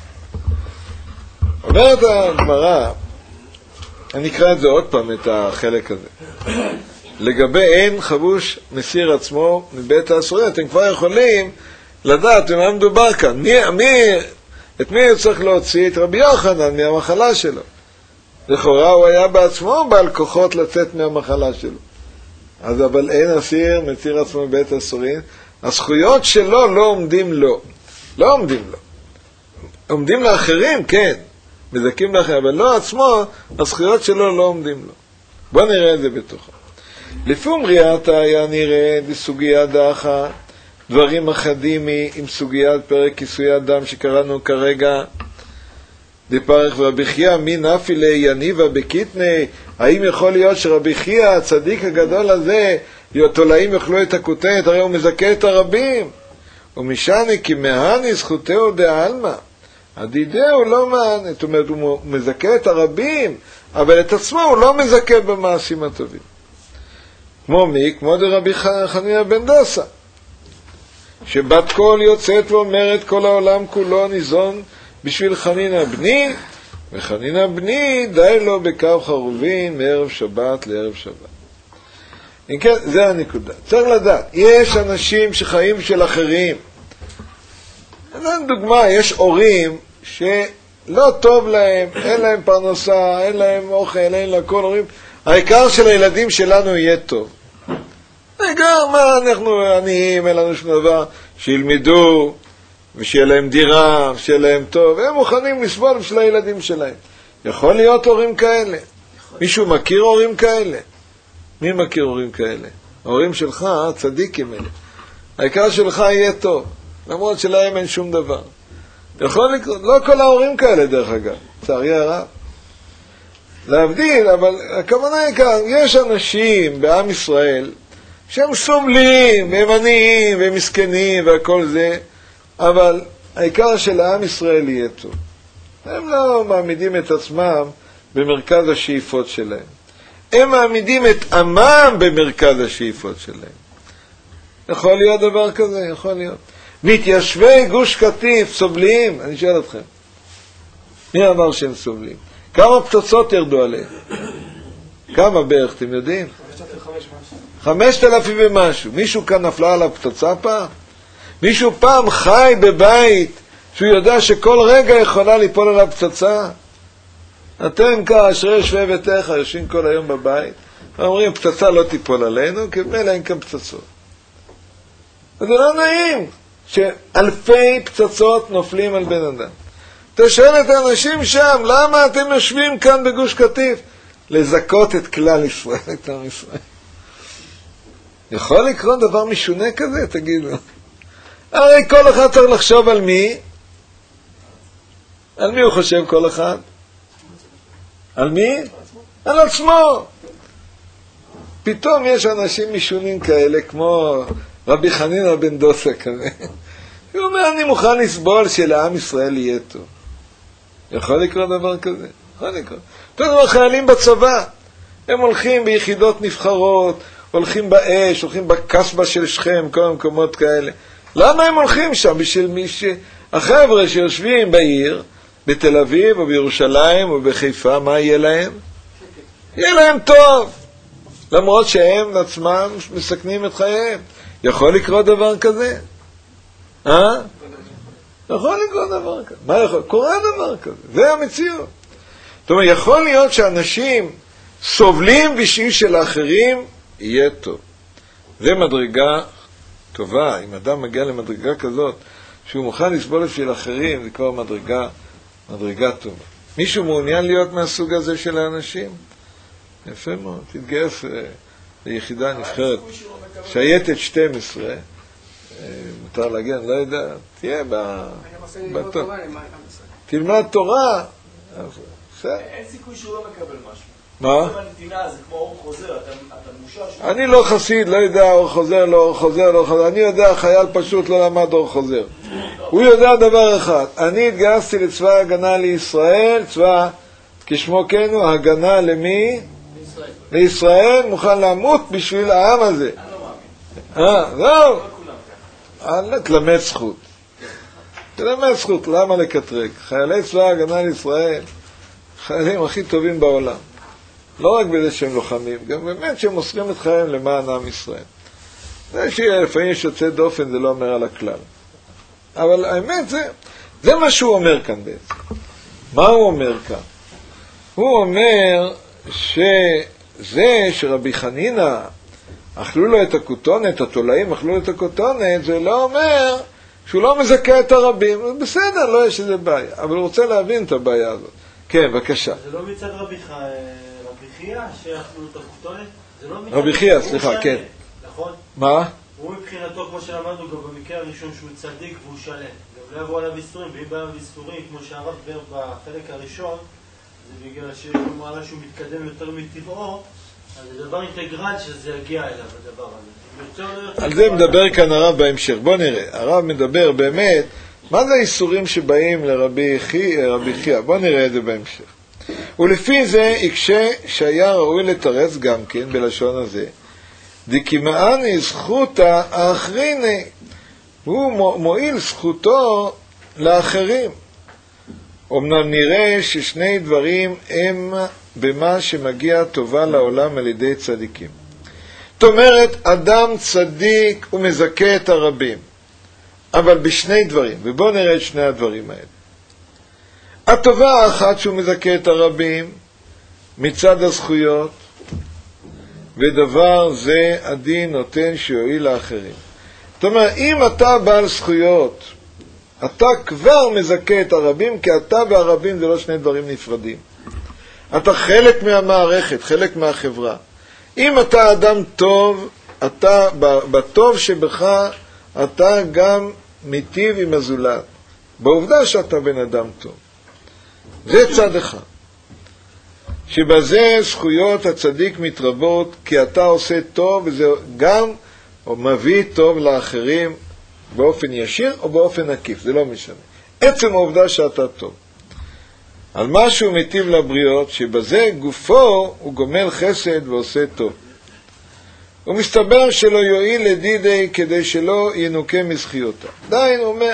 אומרת הגמרא, אני אקרא את זה עוד פעם, את החלק הזה. לגבי אין חבוש מסיר עצמו מבית האסורים, אתם כבר יכולים לדעת במה מדובר כאן. את מי הוא צריך להוציא? את רבי יוחנן מהמחלה שלו. לכאורה הוא היה בעצמו בעל כוחות לצאת מהמחלה שלו. אז אבל אין אסיר מסיר עצמו מבית האסורים, הזכויות שלו לא עומדים לו. לא עומדים לו. עומדים לאחרים, כן. מזכים לאחרים, אבל לא עצמו, הזכויות שלו לא עומדים לו. בוא נראה את זה בתוכו. לפום ריאתה היה נראה בסוגיה דאחה, דברים אחדים עם סוגיית פרק כיסוי אדם שקראנו כרגע, דפרך ורבי חייא מי נפילה יניבה בקיטני, האם יכול להיות שרבי חייא הצדיק הגדול הזה, תולעים יאכלו את הכותנת, הרי הוא מזכה את הרבים. ומשני כי מהני זכותהו דעלמא, הדידה הוא לא מענה, זאת אומרת הוא מזכה את הרבים, אבל את עצמו הוא לא מזכה במעשים הטובים. כמו מי? כמו דרבי חנינא בן דוסה, שבת קול יוצאת ואומרת כל העולם כולו ניזון בשביל חנינא בני, וחנינא בני די לו בקו חרובין מערב שבת לערב שבת. אם כן, זה הנקודה. צריך לדעת, יש אנשים שחיים של אחרים. דוגמה, יש הורים שלא טוב להם, אין להם פרנסה, אין להם אוכל, אין להם כל הורים. העיקר של הילדים שלנו יהיה טוב. העיקר, מה, אנחנו עניים, אין לנו שום דבר, שילמדו, ושיהיה להם דירה, ושיהיה להם טוב. הם מוכנים לסבול בשביל הילדים שלהם. יכול להיות הורים כאלה. מישהו מכיר הורים כאלה? מי מכיר הורים כאלה? ההורים שלך, צדיקים אלה. העיקר שלך יהיה טוב, למרות שלהם אין שום דבר. יכול לקרות, לא כל ההורים כאלה דרך אגב, צערי הרב. להבדיל, אבל הכוונה היא כאן, יש אנשים בעם ישראל שהם סובלים, והם עניים, והם מסכנים, והכל זה, אבל העיקר של העם ישראל יהיה טוב. הם לא מעמידים את עצמם במרכז השאיפות שלהם. הם מעמידים את עמם במרכז השאיפות שלהם. יכול להיות דבר כזה? יכול להיות. מתיישבי גוש קטיף סובלים? אני שואל אתכם. מי אמר שהם סובלים? כמה פצצות ירדו עליהם? כמה בערך, אתם יודעים? 5,000 ומשהו. מישהו כאן נפלה עליו פצצה פעם? מישהו פעם חי בבית שהוא יודע שכל רגע יכולה ליפול עליו פצצה? אתם כאשרי יושבי ביתך יושבים כל היום בבית ואומרים פצצה לא תיפול עלינו, כי מילא אין כאן פצצות. אז זה לא נעים שאלפי פצצות נופלים על בן אדם. אתה שואל את האנשים שם, למה אתם יושבים כאן בגוש קטיף? לזכות את כלל ישראל, את עם ישראל. יכול לקרות דבר משונה כזה, תגידו. הרי כל אחד צריך לחשוב על מי? על מי הוא חושב כל אחד? על מי? על עצמו. פתאום יש אנשים משונים כאלה, כמו רבי חנינא בן דוסה כזה. הוא אומר, אני מוכן לסבול שלעם ישראל יהיה טוב. יכול לקרות דבר כזה? יכול לקרות. תראו, החיילים בצבא, הם הולכים ביחידות נבחרות, הולכים באש, הולכים בקסבה של שכם, כל המקומות כאלה. למה הם הולכים שם? בשביל מי החבר'ה שיושבים בעיר, בתל אביב או בירושלים או בחיפה, מה יהיה להם? יהיה להם טוב, למרות שהם עצמם מסכנים את חייהם. יכול לקרות דבר כזה? יכול לקרות דבר כזה. מה יכול? קורה דבר כזה. זה המציאות. זאת אומרת, יכול להיות שאנשים סובלים בשביל של האחרים, יהיה טוב. זה מדרגה טובה. אם אדם מגיע למדרגה כזאת, שהוא מוכן לסבול בשביל אחרים, זה כבר מדרגה טובה. מישהו מעוניין להיות מהסוג הזה של האנשים? יפה מאוד, תתגייס ליחידה נבחרת. שייטת 12, מותר להגיד, אני לא יודע, תהיה בטוב. תלמד תורה. אין סיכוי שהוא לא מקבל משהו. מה? זה בנתינה, זה כמו אור חוזר, אתה מושר. אני לא חסיד, לא יודע אור חוזר, לא אור חוזר, לא אור חוזר. אני יודע, חייל פשוט לא למד אור חוזר. הוא יודע דבר אחד, אני התגייסתי לצבא ההגנה לישראל, צבא כשמו כן הוא, הגנה למי? לישראל, מוכן למות בשביל העם הזה. אני לא מאמין. זהו. לא כולם תלמד זכות. תלמד זכות, למה לקטרג? חיילי צבא ההגנה לישראל, חיילים הכי טובים בעולם. לא רק בזה שהם לוחמים, גם באמת שהם מוסרים את חייהם למען עם ישראל. זה שלפעמים יש יוצא דופן, זה לא אומר על הכלל. אבל האמת זה מה שהוא אומר כאן בעצם. מה הוא אומר כאן? הוא אומר שזה שרבי חנינא אכלו לו את הכותונת, התולעים אכלו את הכותונת, זה לא אומר שהוא לא מזכה את הרבים. בסדר, לא יש איזה בעיה, אבל הוא רוצה להבין את הבעיה הזאת. כן, בבקשה. זה לא מצד רבי חייא שאכלו את הכותונת? רבי חייא, סליחה, כן. נכון? מה? הוא מבחינתו, כמו שלמדנו גם במקרה הראשון, שהוא צדיק והוא שלם. גם לא יבוא עליו איסורים, ואם בא עליו איסורים, כמו שהרב בר בחלק הראשון, זה בגלל שהוא מעלה שהוא מתקדם יותר מטבעו, אז זה דבר אינטגרל שזה יגיע אליו, הדבר הזה. על זה מדבר כאן הרב בהמשך. בוא נראה, הרב מדבר באמת, מה זה האיסורים שבאים לרבי חייא? בוא נראה את זה בהמשך. ולפי זה יקשה שהיה ראוי לתרץ גם כן בלשון הזה, דכמאני זכותא האחריני, הוא מועיל זכותו לאחרים. אמנם נראה ששני דברים הם במה שמגיע טובה לעולם על ידי צדיקים. זאת אומרת, אדם צדיק הוא מזכה את הרבים, אבל בשני דברים, ובואו נראה את שני הדברים האלה. הטובה האחת שהוא מזכה את הרבים מצד הזכויות, ודבר זה הדין נותן שיועיל לאחרים. זאת אומרת, אם אתה בעל זכויות, אתה כבר מזכה את הרבים, כי אתה והרבים זה לא שני דברים נפרדים. אתה חלק מהמערכת, חלק מהחברה. אם אתה אדם טוב, אתה בטוב שבך, אתה גם מיטיב עם הזולת. בעובדה שאתה בן אדם טוב. זה צד אחד. שבזה זכויות הצדיק מתרבות, כי אתה עושה טוב, וזה גם מביא טוב לאחרים באופן ישיר או באופן עקיף, זה לא משנה. עצם העובדה שאתה טוב. על מה שהוא מיטיב לבריות, שבזה גופו הוא גומל חסד ועושה טוב. הוא מסתבר שלא יועיל לדידי כדי שלא ינוקה מזכיותה. עדיין הוא אומר,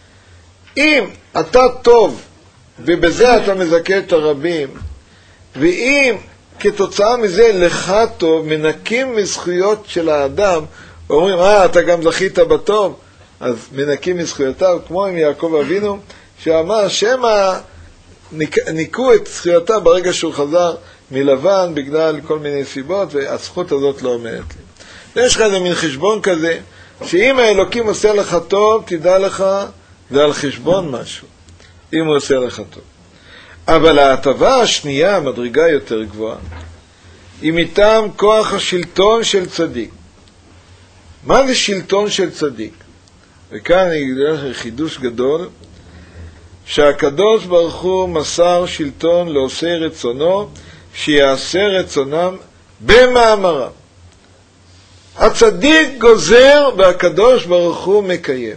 אם אתה טוב ובזה אתה מזכה את הרבים, ואם כתוצאה מזה לך טוב, מנקים מזכויות של האדם, אומרים, אתה גם זכית בטוב, אז מנקים מזכויותיו, כמו עם יעקב אבינו, שאמר, שמה ניקו את זכויותיו ברגע שהוא חזר מלבן, בגלל כל מיני סיבות, והזכות הזאת לא עומדת לי. יש לך איזה מין חשבון כזה, שאם האלוקים עושה לך טוב, תדע לך, זה על חשבון משהו, אם הוא עושה לך טוב. אבל ההטבה השנייה, המדרגה יותר גבוהה, היא מטעם כוח השלטון של צדיק. מה זה שלטון של צדיק? וכאן אני אגיד לך חידוש גדול, שהקדוש ברוך הוא מסר שלטון לעושי רצונו, שיעשה רצונם במאמרם. הצדיק גוזר והקדוש ברוך הוא מקיים.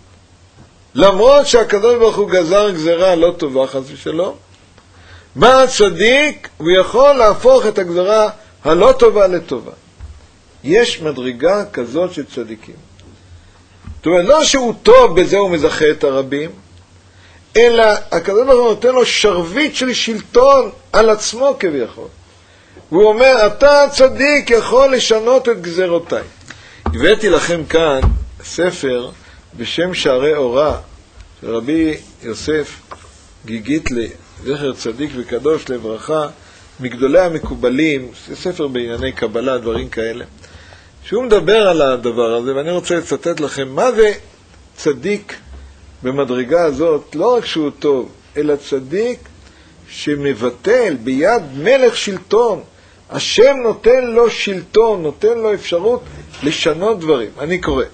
למרות שהקדוש ברוך הוא גזר גזרה לא טובה חס ושלום, בא הצדיק ויכול להפוך את הגזרה הלא טובה לטובה. יש מדרגה כזאת של צדיקים. זאת אומרת, לא שהוא טוב בזה הוא מזכה את הרבים, אלא הקדוש ברוך הוא נותן לו שרביט של שלטון על עצמו כביכול. הוא אומר, אתה צדיק יכול לשנות את גזרותיי. הבאתי לכם כאן ספר בשם שערי אורה, של רבי יוסף גיגיטלי, זכר צדיק וקדוש לברכה, מגדולי המקובלים, זה ספר בענייני קבלה, דברים כאלה, שהוא מדבר על הדבר הזה, ואני רוצה לצטט לכם מה זה צדיק במדרגה הזאת, לא רק שהוא טוב, אלא צדיק שמבטל ביד מלך שלטון השם נותן לו שלטון, נותן לו אפשרות לשנות דברים. אני קורא.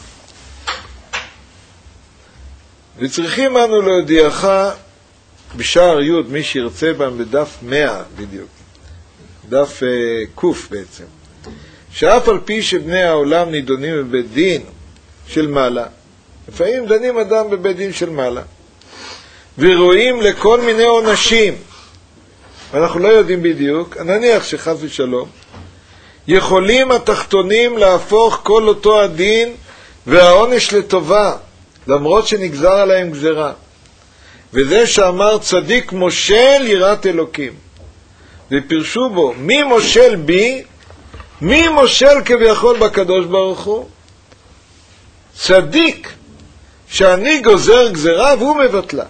וצריכים אנו להודיעך בשער י', מי שירצה בהם בדף 100 בדיוק, דף קוף בעצם, שאף על פי שבני העולם נידונים בבית דין של מעלה, לפעמים דנים אדם בבית דין של מעלה, ורואים לכל מיני עונשים, אנחנו לא יודעים בדיוק, נניח שחס ושלום, יכולים התחתונים להפוך כל אותו הדין והעונש לטובה, למרות שנגזר עליהם גזרה. וזה שאמר צדיק מושל יראת אלוקים. ופרשו בו, מי מושל בי? מי מושל כביכול בקדוש ברוך הוא? צדיק, שאני גוזר גזרה והוא מבטלה.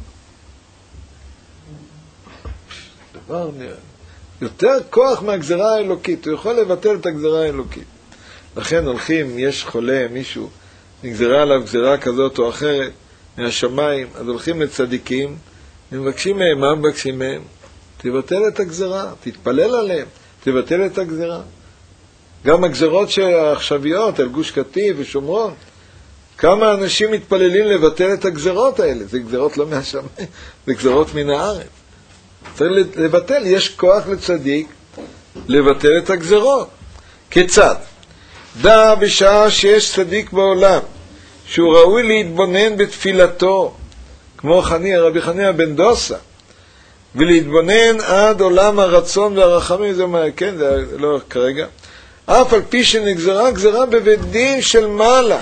דבר נראה. יותר כוח מהגזרה האלוקית, הוא יכול לבטל את הגזרה האלוקית. לכן הולכים, יש חולה, מישהו, נגזרה עליו גזרה כזאת או אחרת, מהשמיים, אז הולכים לצדיקים, ומבקשים מהם, מה מבקשים מהם? תבטל את הגזרה, תתפלל עליהם, תבטל את הגזרה. גם הגזרות העכשוויות, על גוש קטיף ושומרון, כמה אנשים מתפללים לבטל את הגזרות האלה, זה גזרות לא מהשמיים, זה גזרות מן הארץ. צריך לבטל, יש כוח לצדיק לבטל את הגזרות. כיצד? דע בשעה שיש צדיק בעולם, שהוא ראוי להתבונן בתפילתו, כמו רבי חנינא בן דוסה, ולהתבונן עד עולם הרצון והרחמים, זה מה, כן, זה לא כרגע, אף על פי שנגזרה גזרה בבית דין של מעלה,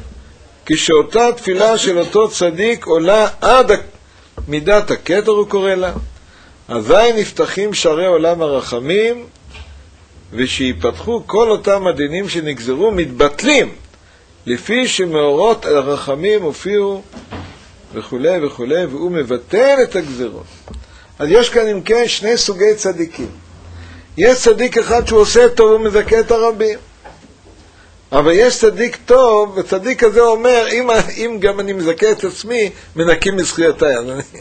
כשאותה תפילה של אותו צדיק עולה עד מידת הכתר, הוא קורא לה, אזי נפתחים שערי עולם הרחמים, ושיפתחו כל אותם הדינים שנגזרו מתבטלים, לפי שמאורות הרחמים הופיעו וכו' וכו', והוא מבטל את הגזרות. אז יש כאן אם כן שני סוגי צדיקים. יש צדיק אחד שהוא עושה טוב ומזכה את הרבים. אבל יש צדיק טוב, וצדיק הזה אומר, אם גם אני מזכה את עצמי, מנקים מזכויותיי.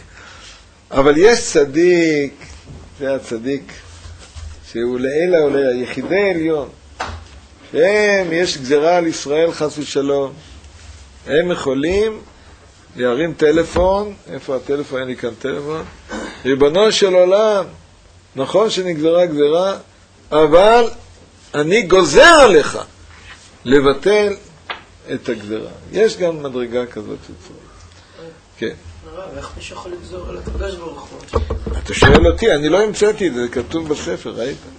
אבל יש צדיק, זה הצדיק, שהוא לעילה עולה, יחידי עליון, שהם, יש גזרה על ישראל חס ושלום, הם יכולים להרים טלפון, איפה הטלפון? אין לי כאן טלפון, ריבונו של עולם, נכון שנגזרה גזרה, אבל אני גוזר עליך לבטל את הגזרה. יש גם מדרגה כזאת שצריך. כן. איך מישהו יכול לגזור על הקדוש ברוך הוא? אתה שואל אותי, אני לא המצאתי את זה, זה כתוב בספר, ראית?